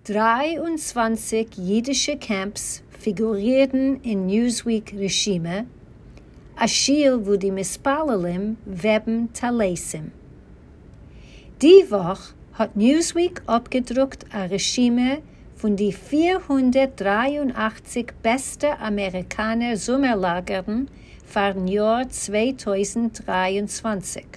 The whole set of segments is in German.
23 jüdische Camps figurierten in Newsweek-Regime, a Schiel, wo die Mispalalim weben Talesim. Die Woche hat Newsweek abgedruckt ein Regime von die 483 beste Amerikaner Sommerlagern für das Jahr 2023.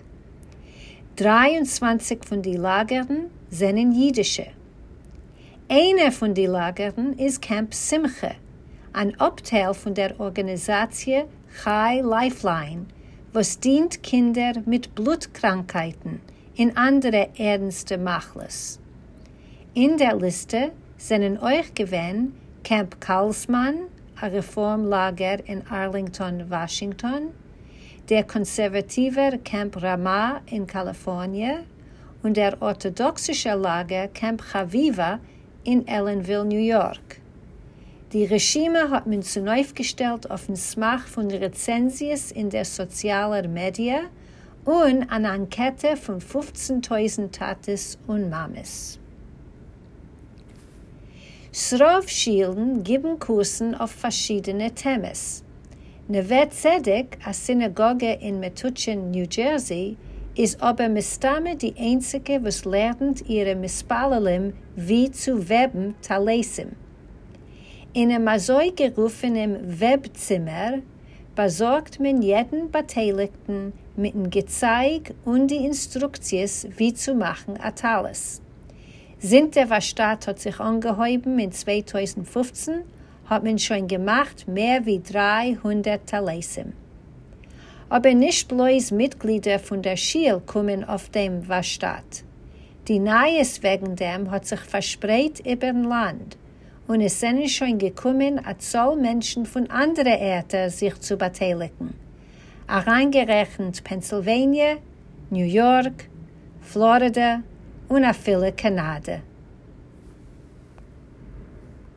23 von den Lagern sind jüdische. Einer von den Lagern ist Camp Simche, ein Abteil von der Organisation Chai Lifeline, was dient Kinder mit Blutkrankheiten in andere ernste Machles. In der Liste sind euch gewähnt Camp Karlsmann, ein Reformlager in Arlington, Washington, der konservative Camp Ramah in Kalifornien und der orthodoxische Lager Camp Chaviva in Ellenville, New York. Die Regime hat man zunächst gestellt auf den Smach von Rezensions in der sozialen Medien und eine Enquete von 15.000 Tates und Mames. Srovschilen geben Kursen auf verschiedene Themen. Neve Tzedek, eine Synagoge in Metuchen, New Jersey, ist aber mistame die einzige, was lernt ihre Mispalalim wie zu weben Talesim. In einem so gerufenen Webzimmer besorgt man jeden Beteiligten mit dem Gezeig und die Instruktions, wie zu machen Atales. Sind der Vastat hat sich angehäuben in 2015, hat man schon gemacht mehr wie 300 Talesim. Aber nicht bloß Mitglieder von der Schiel kommen auf dem Vastat. Die Neues wegen dem hat sich verspreit über das Land und es sind schon gekommen, als soll Menschen von anderen Orten sich zu beteiligen. Reingerechnet Pennsylvania, New York, Florida und auch viele Kanada.